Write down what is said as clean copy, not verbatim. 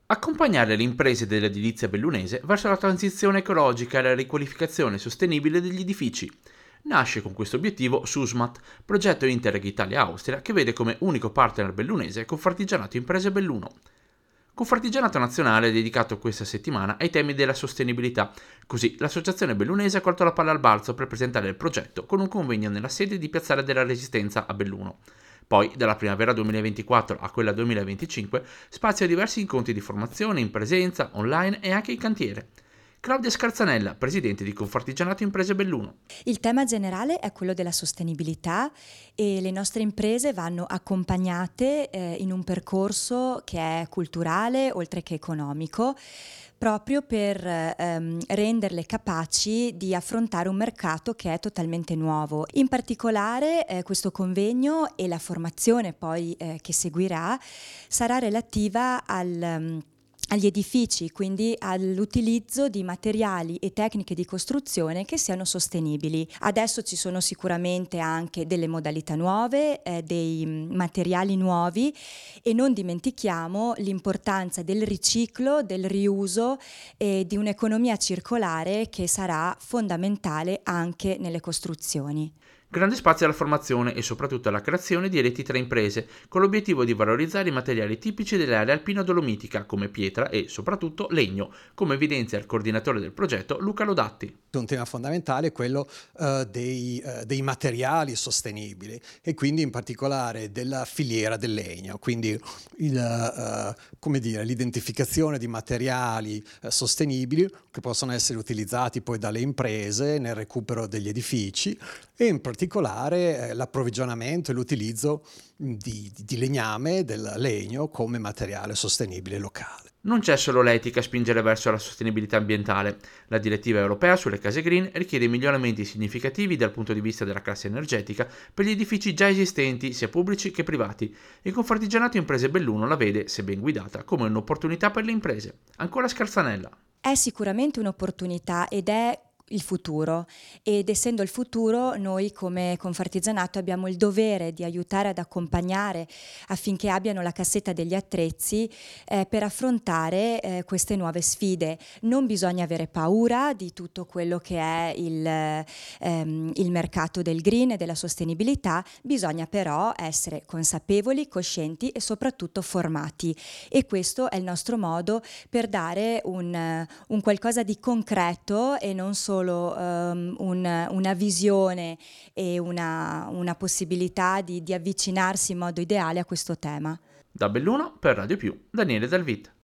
Accompagnare le imprese dell'edilizia bellunese verso la transizione ecologica e la riqualificazione sostenibile degli edifici. Nasce con questo obiettivo SUSMAT, progetto Interreg Italia-Austria, che vede come unico partner bellunese Confartigianato Imprese Belluno. Confartigianato Nazionale è dedicato questa settimana ai temi della sostenibilità, così l'associazione bellunese ha colto la palla al balzo per presentare il progetto con un convegno nella sede di Piazzale della Resistenza a Belluno. Poi, dalla primavera 2024 a quella 2025, spazio a diversi incontri di formazione in presenza, online e anche in cantiere. Claudia Scarzanella, presidente di Confartigianato Imprese Belluno. Il tema generale è quello della sostenibilità e le nostre imprese vanno accompagnate in un percorso che è culturale oltre che economico, proprio per renderle capaci di affrontare un mercato che è totalmente nuovo. In particolare questo convegno e la formazione poi che seguirà sarà relativa agli edifici, quindi all'utilizzo di materiali e tecniche di costruzione che siano sostenibili. Adesso ci sono sicuramente anche delle modalità nuove, dei materiali nuovi e non dimentichiamo l'importanza del riciclo, del riuso e di un'economia circolare che sarà fondamentale anche nelle costruzioni. Grande spazio alla formazione e soprattutto alla creazione di reti tra imprese, con l'obiettivo di valorizzare i materiali tipici dell'area alpino-dolomitica come pietra e soprattutto legno, come evidenzia il coordinatore del progetto Luca Lodatti. Un tema fondamentale è quello dei materiali sostenibili e quindi in particolare della filiera del legno, quindi l'identificazione di materiali sostenibili che possono essere utilizzati poi dalle imprese nel recupero degli edifici e in particolare l'approvvigionamento e l'utilizzo di legname, del legno, come materiale sostenibile locale. Non c'è solo l'etica a spingere verso la sostenibilità ambientale. La direttiva europea sulle case green richiede miglioramenti significativi dal punto di vista della classe energetica per gli edifici già esistenti, sia pubblici che privati. Il Confartigianato Imprese Belluno la vede, se ben guidata, come un'opportunità per le imprese. Ancora Scarzanella. È sicuramente un'opportunità ed è il futuro ed essendo il futuro noi come Confartigianato abbiamo il dovere di aiutare ad accompagnare affinché abbiano la cassetta degli attrezzi per affrontare queste nuove sfide. Non bisogna avere paura di tutto quello che è il mercato del green e della sostenibilità, bisogna però essere consapevoli, coscienti e soprattutto formati e questo è il nostro modo per dare un qualcosa di concreto e non solo una visione e una possibilità di avvicinarsi in modo ideale a questo tema. Da Belluno per Radio Più, Daniele Dalvit.